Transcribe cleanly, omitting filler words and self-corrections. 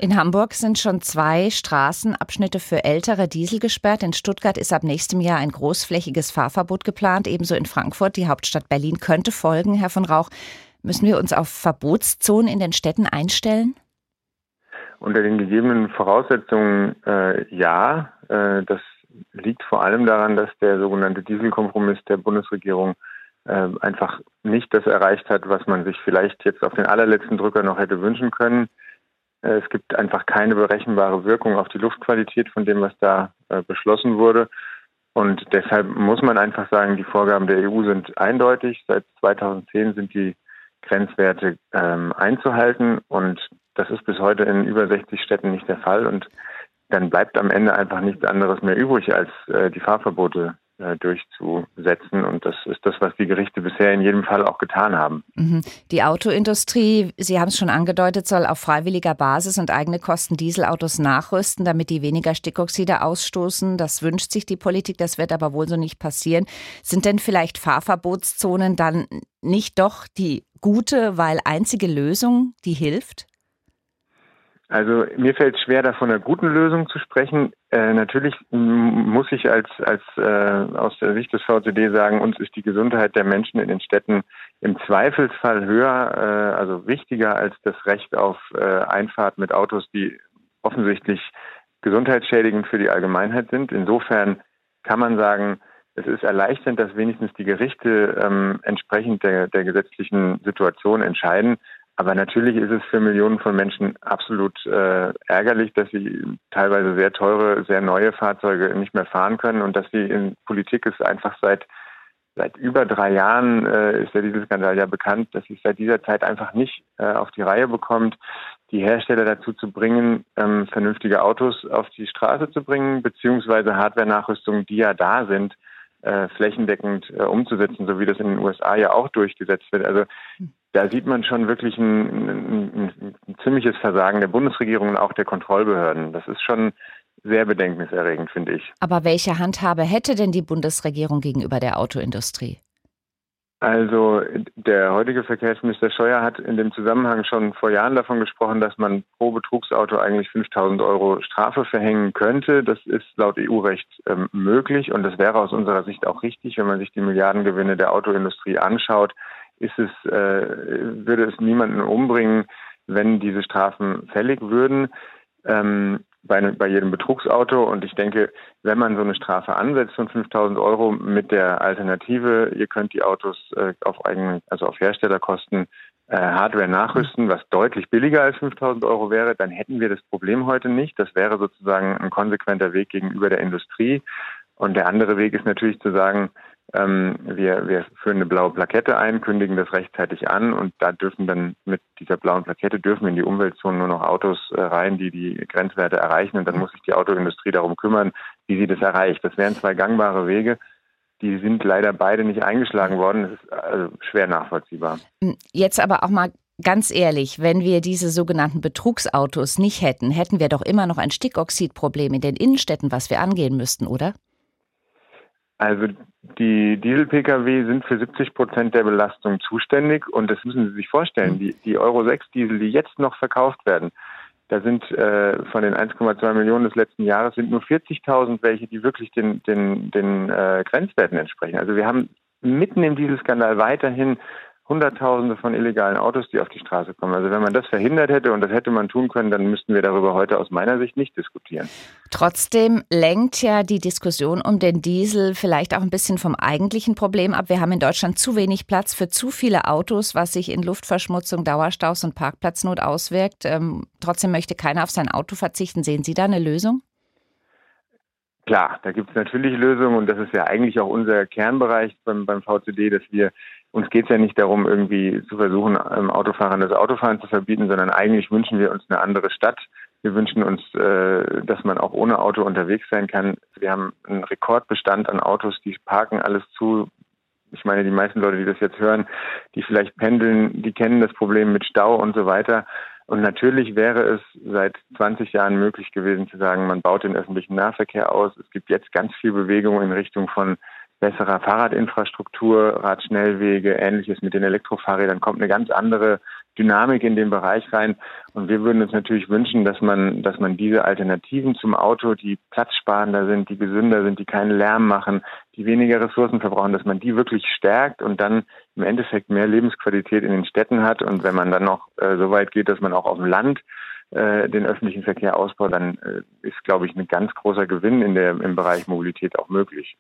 In Hamburg sind schon 2 Straßenabschnitte für ältere Diesel gesperrt. In Stuttgart ist ab nächstem Jahr ein großflächiges Fahrverbot geplant. Ebenso in Frankfurt. Die Hauptstadt Berlin könnte folgen. Herr von Rauch, müssen wir uns auf Verbotszonen in den Städten einstellen? Unter den gegebenen Voraussetzungen ja. Das liegt vor allem daran, dass der sogenannte Dieselkompromiss der Bundesregierung einfach nicht das erreicht hat, was man sich vielleicht jetzt auf den allerletzten Drücker noch hätte wünschen können. Es gibt einfach keine berechenbare Wirkung auf die Luftqualität von dem, was da beschlossen wurde. Und deshalb muss man einfach sagen, die Vorgaben der EU sind eindeutig. Seit 2010 sind die Grenzwerte einzuhalten. Und das ist bis heute in über 60 Städten nicht der Fall. Und dann bleibt am Ende einfach nichts anderes mehr übrig, als die Fahrverbote durchzusetzen. Und das ist das, was die Gerichte bisher in jedem Fall auch getan haben. Die Autoindustrie, Sie haben es schon angedeutet, soll auf freiwilliger Basis und eigene Kosten Dieselautos nachrüsten, damit die weniger Stickoxide ausstoßen. Das wünscht sich die Politik, das wird aber wohl so nicht passieren. Sind denn vielleicht Fahrverbotszonen dann nicht doch die gute, weil einzige Lösung, die hilft? Also mir fällt es schwer, da von einer guten Lösung zu sprechen. Natürlich muss ich aus der Sicht des VCD sagen, uns ist die Gesundheit der Menschen in den Städten im Zweifelsfall höher, also wichtiger als das Recht auf Einfahrt mit Autos, die offensichtlich gesundheitsschädigend für die Allgemeinheit sind. Insofern kann man sagen, es ist erleichternd, dass wenigstens die Gerichte entsprechend der gesetzlichen Situation entscheiden. Aber natürlich ist es für Millionen von Menschen absolut ärgerlich, dass sie teilweise sehr teure, sehr neue Fahrzeuge nicht mehr fahren können und dass sie in Politik ist einfach seit über 3 Jahren ist der Dieselskandal ja bekannt, dass sie es seit dieser Zeit einfach nicht auf die Reihe bekommt, die Hersteller dazu zu bringen, vernünftige Autos auf die Straße zu bringen, beziehungsweise Hardware-Nachrüstungen, die ja da sind, flächendeckend umzusetzen, so wie das in den USA ja auch durchgesetzt wird. Also da sieht man schon wirklich ein ziemliches Versagen der Bundesregierung und auch der Kontrollbehörden. Das ist schon sehr bedenkniserregend, finde ich. Aber welche Handhabe hätte denn die Bundesregierung gegenüber der Autoindustrie? Also der heutige Verkehrsminister Scheuer hat in dem Zusammenhang schon vor Jahren davon gesprochen, dass man pro Betrugsauto eigentlich 5.000 € Strafe verhängen könnte. Das ist laut EU-Recht möglich und das wäre aus unserer Sicht auch richtig, wenn man sich die Milliardengewinne der Autoindustrie anschaut. Würde es niemanden umbringen, wenn diese Strafen fällig würden bei jedem Betrugsauto. Und ich denke, wenn man so eine Strafe ansetzt von 5.000 € mit der Alternative, ihr könnt die Autos auf Herstellerkosten Hardware nachrüsten, was deutlich billiger als 5.000 € wäre, dann hätten wir das Problem heute nicht. Das wäre sozusagen ein konsequenter Weg gegenüber der Industrie. Und der andere Weg ist natürlich zu sagen, wir führen eine blaue Plakette ein, kündigen das rechtzeitig an und da dürfen dann mit dieser blauen Plakette in die Umweltzonen nur noch Autos rein, die Grenzwerte erreichen und dann muss sich die Autoindustrie darum kümmern, wie sie das erreicht. Das wären 2 gangbare Wege, die sind leider beide nicht eingeschlagen worden. Das ist also schwer nachvollziehbar. Jetzt aber auch mal ganz ehrlich, wenn wir diese sogenannten Betrugsautos nicht hätten, hätten wir doch immer noch ein Stickoxidproblem in den Innenstädten, was wir angehen müssten, oder? Also die Diesel-Pkw sind für 70% der Belastung zuständig und das müssen Sie sich vorstellen. Die Euro-6-Diesel, die jetzt noch verkauft werden, da sind von den 1,2 Millionen des letzten Jahres sind nur 40.000 welche, die wirklich den Grenzwerten entsprechen. Also wir haben mitten im Dieselskandal weiterhin Hunderttausende von illegalen Autos, die auf die Straße kommen. Also wenn man das verhindert hätte, und das hätte man tun können, dann müssten wir darüber heute aus meiner Sicht nicht diskutieren. Trotzdem lenkt ja die Diskussion um den Diesel vielleicht auch ein bisschen vom eigentlichen Problem ab. Wir haben in Deutschland zu wenig Platz für zu viele Autos, was sich in Luftverschmutzung, Dauerstaus und Parkplatznot auswirkt. Trotzdem möchte keiner auf sein Auto verzichten. Sehen Sie da eine Lösung? Klar, da gibt es natürlich Lösungen und das ist ja eigentlich auch unser Kernbereich beim VCD, dass uns geht es ja nicht darum, irgendwie zu versuchen, Autofahrern das Autofahren zu verbieten, sondern eigentlich wünschen wir uns eine andere Stadt. Wir wünschen uns, dass man auch ohne Auto unterwegs sein kann. Wir haben einen Rekordbestand an Autos, die parken alles zu. Ich meine, die meisten Leute, die das jetzt hören, die vielleicht pendeln, die kennen das Problem mit Stau und so weiter. Und natürlich wäre es seit 20 Jahren möglich gewesen zu sagen, man baut den öffentlichen Nahverkehr aus. Es gibt jetzt ganz viel Bewegung in Richtung von besserer Fahrradinfrastruktur, Radschnellwege, Ähnliches mit den Elektrofahrrädern kommt eine ganz andere Dynamik in den Bereich rein. Und wir würden uns natürlich wünschen, dass man diese Alternativen zum Auto, die platzsparender sind, die gesünder sind, die keinen Lärm machen, die weniger Ressourcen verbrauchen, dass man die wirklich stärkt und dann im Endeffekt mehr Lebensqualität in den Städten hat. Und wenn man dann noch so weit geht, dass man auch auf dem Land den öffentlichen Verkehr ausbaut, dann ist, glaube ich, ein ganz großer Gewinn im Bereich Mobilität auch möglich.